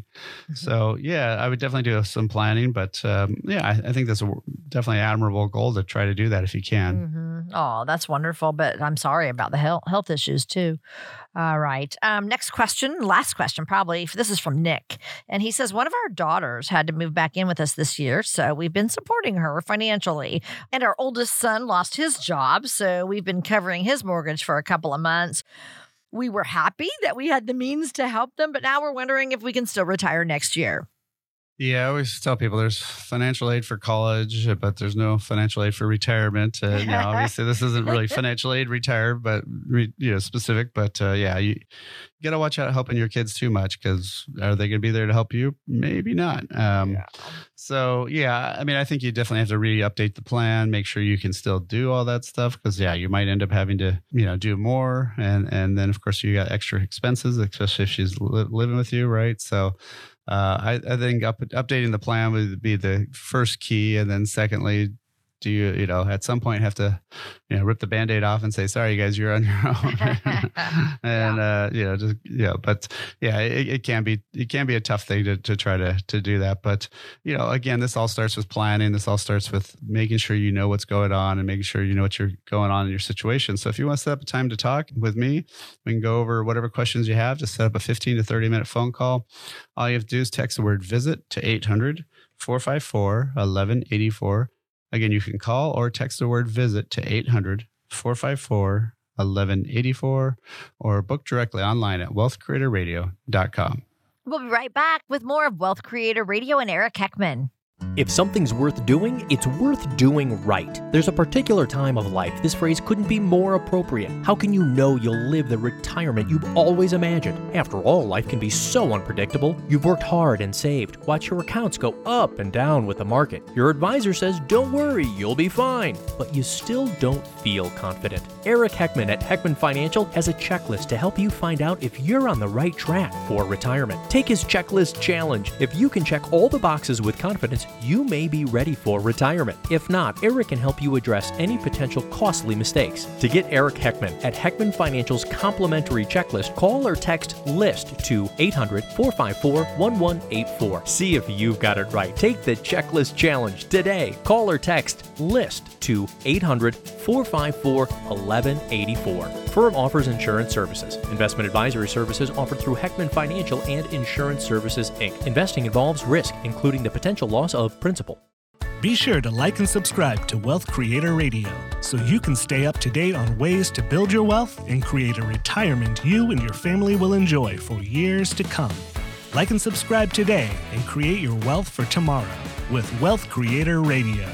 Speaker 3: So yeah, I would definitely do some planning, but um, yeah, I, I think that's a definitely an admirable goal to try to do that if you can.
Speaker 2: Mm-hmm. Oh, that's wonderful. But I'm sorry about the health, health issues too. All right. Um, next question, last question, probably. This is from Nick. And he says, one of our daughters had to move back in with us this year. So we've been supporting her financially. And our oldest son lost his job. So we've been covering his mortgage for a couple of months. We were happy that we had the means to help them. But now we're wondering if we can still retire next year.
Speaker 3: Yeah, I always tell people there's financial aid for college, but there's no financial aid for retirement. Uh, now, obviously, this isn't really financial aid retired, but re, you know, specific. But uh, yeah, you, you got to watch out helping your kids too much, because are they going to be there to help you? Maybe not. Um,
Speaker 2: Yeah.
Speaker 3: So yeah, I mean, I think you definitely have to re-update the plan, make sure you can still do all that stuff, because yeah, you might end up having to, you know, do more, and and then of course you got extra expenses, especially if she's li- living with you, right? So. uh, I, I think up, updating the plan would be the first key. And then secondly, do you, you know, at some point have to, you know, rip the Band-Aid off and say, sorry, guys, you're on your own. and, yeah. uh, you know, just, you know, but yeah, it, it can be, it can be a tough thing to, to try to, to do that. But, you know, again, this all starts with planning. This all starts with making sure you know what's going on and making sure you know what you're going on in your situation. So if you want to set up a time to talk with me, we can go over whatever questions you have. Just set up a fifteen to thirty minute phone call. All you have to do is text the word visit to eight hundred, four five four, eleven eighty-four. Again, you can call or text the word visit to eight hundred, four five four, eleven eighty-four or book directly online at wealth creator radio dot com.
Speaker 2: We'll be right back with more of Wealth Creator Radio and Eric Heckman.
Speaker 6: If something's worth doing, it's worth doing right. There's a particular time of life this phrase couldn't be more appropriate. How can you know you'll live the retirement you've always imagined? After all, life can be so unpredictable. You've worked hard and saved. Watch your accounts go up and down with the market. Your advisor says, don't worry, you'll be fine. But you still don't feel confident. Eric Heckman at Heckman Financial has a checklist to help you find out if you're on the right track for retirement. Take his checklist challenge. If you can check all the boxes with confidence, you may be ready for retirement. If not, Eric can help you address any potential costly mistakes. To get Eric Heckman at Heckman Financial's complimentary checklist, call or text LIST to eight hundred, four five four, one one eight four. See if you've got it right. Take the checklist challenge today. Call or text LIST to eight hundred, four five four, eleven eighty-four. Firm offers insurance services. Investment advisory services offered through Heckman Financial and Insurance Services, Incorporated. Investing involves risk, including the potential loss of principal.
Speaker 4: Be sure to like and subscribe to Wealth Creator Radio so you can stay up to date on ways to build your wealth and create a retirement you and your family will enjoy for years to come. Like and subscribe today and create your wealth for tomorrow with Wealth Creator Radio.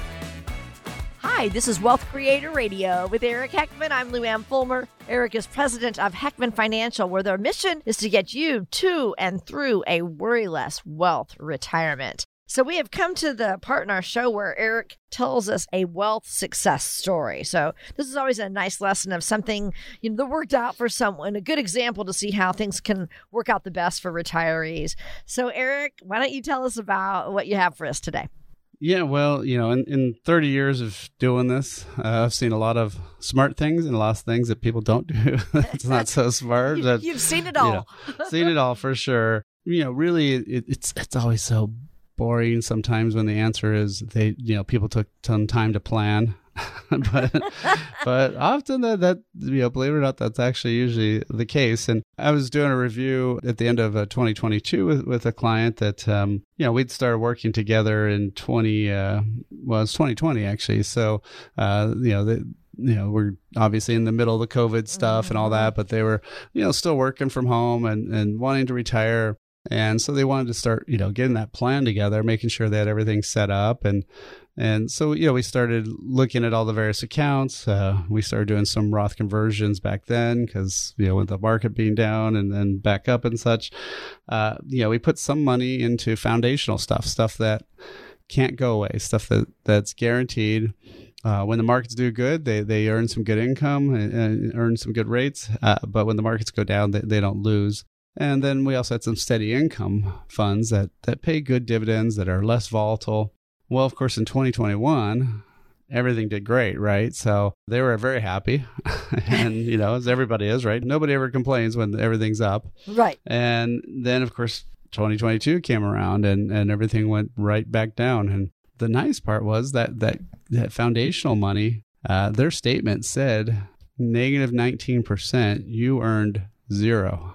Speaker 2: Hi, this is Wealth Creator Radio with Eric Heckman. I'm Lou Ann Fulmer. Eric is president of Heckman Financial, where their mission is to get you to and through a worry-less wealth retirement. So we have come to the part in our show where Eric tells us a wealth success story. So this is always a nice lesson of something, you know, that worked out for someone, a good example to see how things can work out the best for retirees. So Eric, why don't you tell us about what you have for us today?
Speaker 3: Yeah, well, you know, in, in thirty years of doing this, uh, I've seen a lot of smart things and a lot of things that people don't do. It's not so smart.
Speaker 2: you, you've seen it all.
Speaker 3: You know, seen it all for sure. You know, really, it, it's it's always so boring sometimes when the answer is they, you know, people took some time to plan. but but often that, that, you know, believe it or not, that's actually usually the case. And I was doing a review at the end of uh, twenty twenty-two with, with a client that, um, you know, we'd started working together in twenty, uh, well, it's twenty twenty actually. So, uh, you know, the, you know, we're obviously in the middle of the COVID stuff and all that, but they were, you know, still working from home and, and wanting to retire. And so they wanted to start, you know, getting that plan together, making sure they had everything set up. And and so, you know, we started looking at all the various accounts. Uh, we started doing some Roth conversions back then because, you know, with the market being down and then back up and such, uh, you know, we put some money into foundational stuff, stuff that can't go away, stuff that that's guaranteed. Uh, when the markets do good, they they earn some good income and, and earn some good rates. Uh, but when the markets go down, they, they don't lose. And then we also had some steady income funds that, that pay good dividends, that are less volatile. Well, of course, in twenty twenty-one, everything did great, right? So they were very happy. And, you know, as everybody is, right? Nobody ever complains when everything's up.
Speaker 2: Right.
Speaker 3: And then, of course, twenty twenty-two came around and, and everything went right back down. And the nice part was that that, that foundational money, uh, their statement said negative nineteen percent, you earned zero.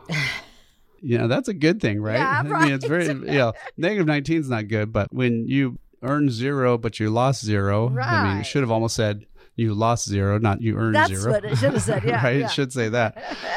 Speaker 3: You know, that's a good thing, right?
Speaker 2: Yeah, right.
Speaker 3: I mean, it's very, you know, negative nineteen is not good, but when you earn zero, but you lost zero,
Speaker 2: right.
Speaker 3: I mean, it should have almost said you lost zero, not you earned
Speaker 2: That's
Speaker 3: zero.
Speaker 2: That's what it should have said, yeah.
Speaker 3: Right?
Speaker 2: Yeah.
Speaker 3: It should say that.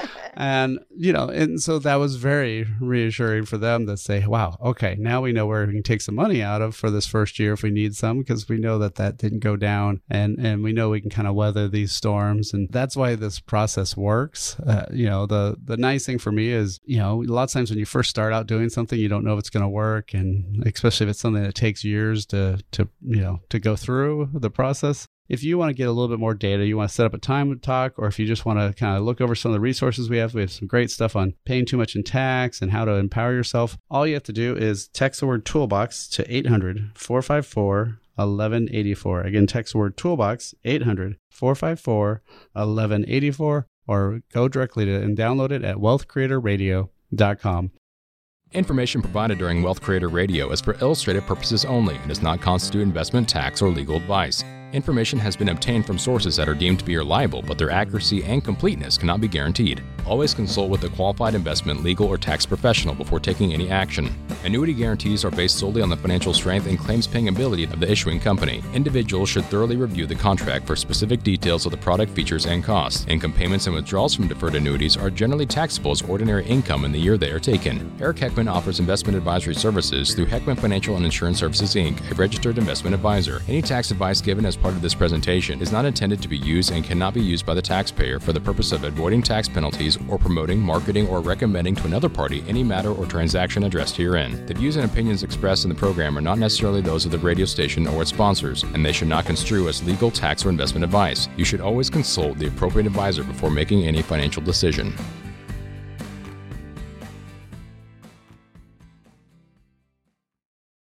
Speaker 3: And, you know, and so that was very reassuring for them to say, wow, okay, now we know where we can take some money out of for this first year if we need some, because we know that that didn't go down and, and we know we can kind of weather these storms. And that's why this process works. Uh, you know, the, the nice thing for me is, you know, a lot of times when you first start out doing something, you don't know if it's going to work. And especially if it's something that takes years to, to, you know, to go through the process. If you want to get a little bit more data, you want to set up a time to talk, or if you just want to kind of look over some of the resources we have, we have some great stuff on paying too much in tax and how to empower yourself. All you have to do is text the word toolbox to eight hundred, four five four, eleven eighty-four. Again, text the word toolbox, eight hundred, four five four, eleven eighty-four, or go directly to and download it at wealth creator radio dot com.
Speaker 7: Information provided during Wealth Creator Radio is for illustrative purposes only and does not constitute investment, tax, or legal advice. Information has been obtained from sources that are deemed to be reliable, but their accuracy and completeness cannot be guaranteed. Always consult with a qualified investment, legal, or tax professional before taking any action. Annuity guarantees are based solely on the financial strength and claims-paying ability of the issuing company. Individuals should thoroughly review the contract for specific details of the product features and costs. Income payments and withdrawals from deferred annuities are generally taxable as ordinary income in the year they are taken. Eric Heckman offers investment advisory services through Heckman Financial and Insurance Services, Incorporated, a registered investment advisor. Any tax advice given as part of this presentation is not intended to be used and cannot be used by the taxpayer for the purpose of avoiding tax penalties or promoting, marketing, or recommending to another party any matter or transaction addressed herein. The views and opinions expressed in the program are not necessarily those of the radio station or its sponsors, and they should not construe as legal, tax, or investment advice. You should always consult the appropriate advisor before making any financial decision.